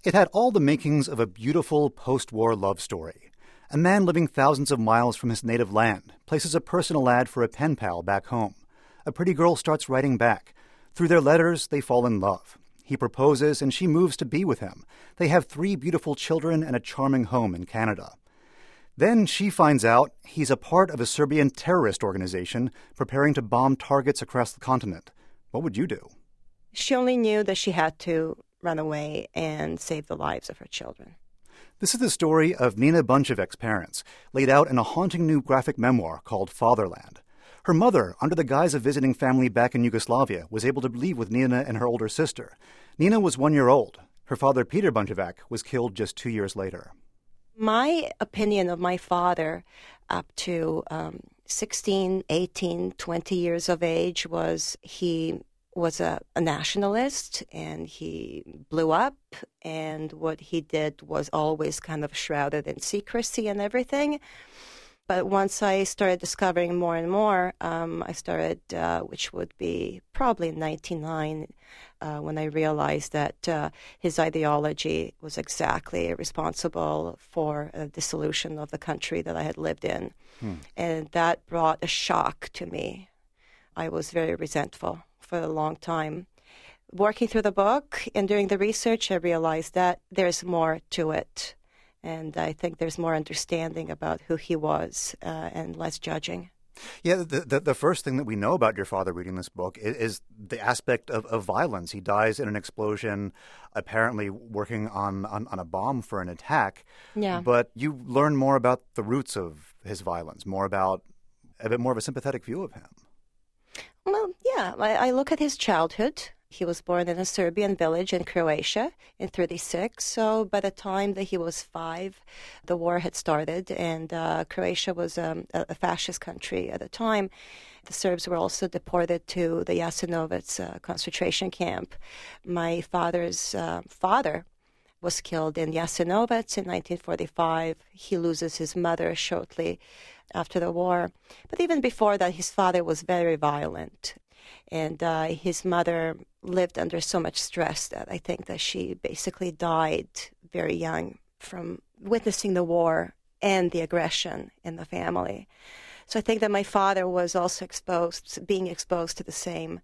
It had all the makings of a beautiful post-war love story. A man living thousands of miles from his native land places a personal ad for a pen pal back home. A pretty girl starts writing back. Through their letters, they fall in love. He proposes and she moves to be with him. They have 3 beautiful children and a charming home in Canada. Then she finds out he's a part of a Serbian terrorist organization preparing to bomb targets across the continent. What would you do? She only knew that she had to run away and save the lives of her children. This is the story of Nina Bunchevic's parents, laid out in a haunting new graphic memoir called Fatherland. Her mother, under the guise of visiting family back in Yugoslavia, was able to leave with Nina and her older sister. Nina was 1 year old. Her father, Peter Bunchevic, was killed just 2 years later. My opinion of my father up to 16, 18, 20 years of age was he was a nationalist, and he blew up, and what he did was always kind of shrouded in secrecy and everything. But once I started discovering more and more, I started, which would be probably in 1999, when I realized that his ideology was exactly responsible for the dissolution of the country that I had lived in. And that brought a shock to me. I was very resentful for a long time. Working through the book and doing the research, I realized that there's more to it. And I think there's more understanding about who he was and less judging. Yeah, the first thing that we know about your father reading this book is the aspect of violence. He dies in an explosion, apparently working on a bomb for an attack. Yeah. But you learn more about the roots of his violence, a bit more of a sympathetic view of him. Well, yeah, I look at his childhood. He was born in a Serbian village in Croatia in 1936. So by the time that he was 5, the war had started, and Croatia was a fascist country at the time. The Serbs were also deported to the Jasenovac concentration camp. My father's father was killed in Jasenovac in 1945. He loses his mother shortly after the war. But even before that, his father was very violent. And his mother lived under so much stress that I think that she basically died very young from witnessing the war and the aggression in the family. So I think that my father was also being exposed to the same.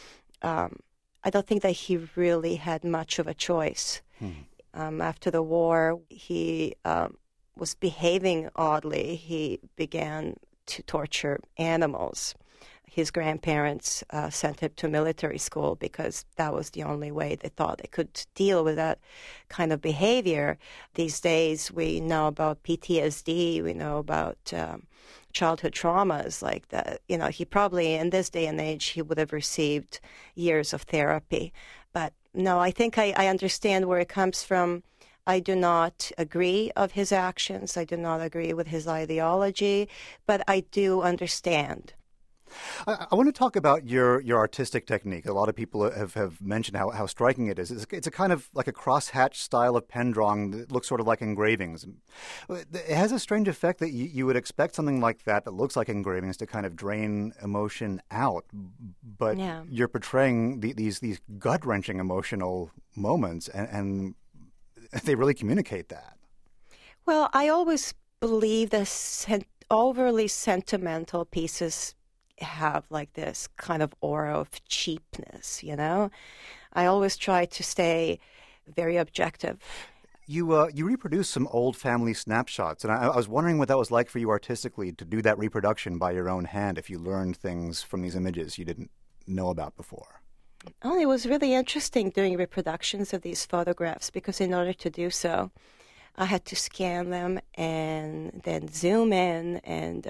I don't think that he really had much of a choice. After the war, he was behaving oddly. He began to torture animals. His grandparents sent him to military school because that was the only way they thought they could deal with that kind of behavior. These days, we know about PTSD. We know about childhood traumas like that. You know, he probably, in this day and age, he would have received years of therapy. But no, I think I understand where it comes from. I do not agree of his actions. I do not agree with his ideology, but I do understand. I want to talk about your artistic technique. A lot of people have mentioned how striking it is. It's a kind of like a crosshatch style of pen drawing that looks sort of like engravings. It has a strange effect that you would expect something like that looks like engravings to kind of drain emotion out. But Yeah. You're portraying these gut-wrenching emotional moments, and they really communicate that. Well, I always believe that overly sentimental pieces have like this kind of aura of cheapness, you know? I always try to stay very objective. You reproduced some old family snapshots, and I was wondering what that was like for you artistically to do that reproduction by your own hand, if you learned things from these images you didn't know about before. Oh, it was really interesting doing reproductions of these photographs because in order to do so, I had to scan them and then zoom in, and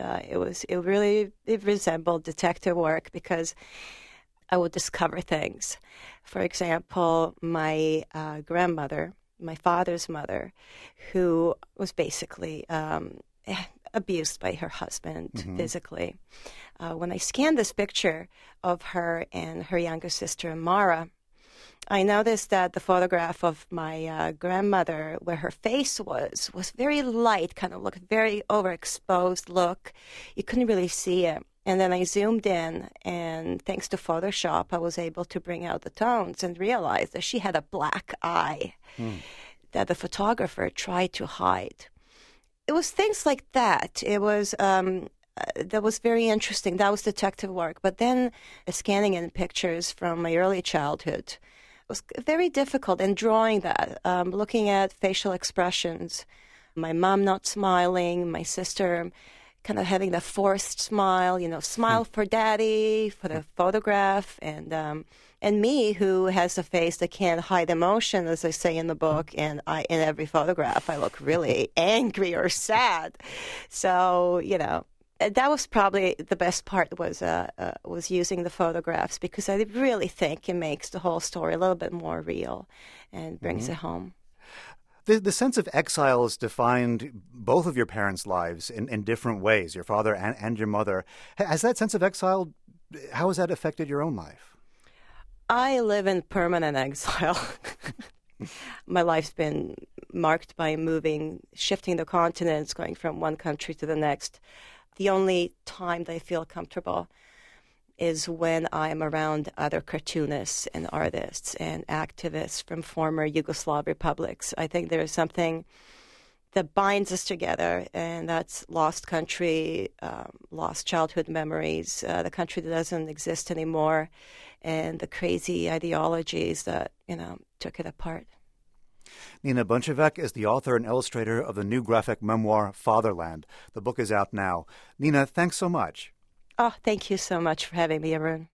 it resembled detective work because I would discover things. For example, my grandmother, my father's mother, who was basically abused by her husband physically. When I scanned this picture of her and her younger sister, Mara, I noticed that the photograph of my grandmother, where her face was very light, kind of looked very overexposed look. You couldn't really see it. And then I zoomed in, and thanks to Photoshop, I was able to bring out the tones and realize that she had a black eye. that the photographer tried to hide. It was things like that. It was that was very interesting. That was detective work. But then scanning in pictures from my early childhood was very difficult. And drawing that, looking at facial expressions, my mom not smiling, my sister kind of having the forced smile, smile for daddy, for the photograph, and me, who has a face that can't hide emotion, as I say in the book, and in every photograph, I look really angry or sad. So, that was probably the best part was using the photographs, because I really think it makes the whole story a little bit more real and brings it home. The sense of exile has defined both of your parents' lives in different ways, your father and your mother. Has that sense of exile, how has that affected your own life? I live in permanent exile. My life's been marked by shifting the continents, going from one country to the next. The only time that I feel comfortable is when I'm around other cartoonists and artists and activists from former Yugoslav republics. I think there is something that binds us together, and that's lost country, lost childhood memories, the country that doesn't exist anymore, and the crazy ideologies that, took it apart. Nina Bunchevec is the author and illustrator of the new graphic memoir, Fatherland. The book is out now. Nina, thanks so much. Oh, thank you so much for having me, Arun.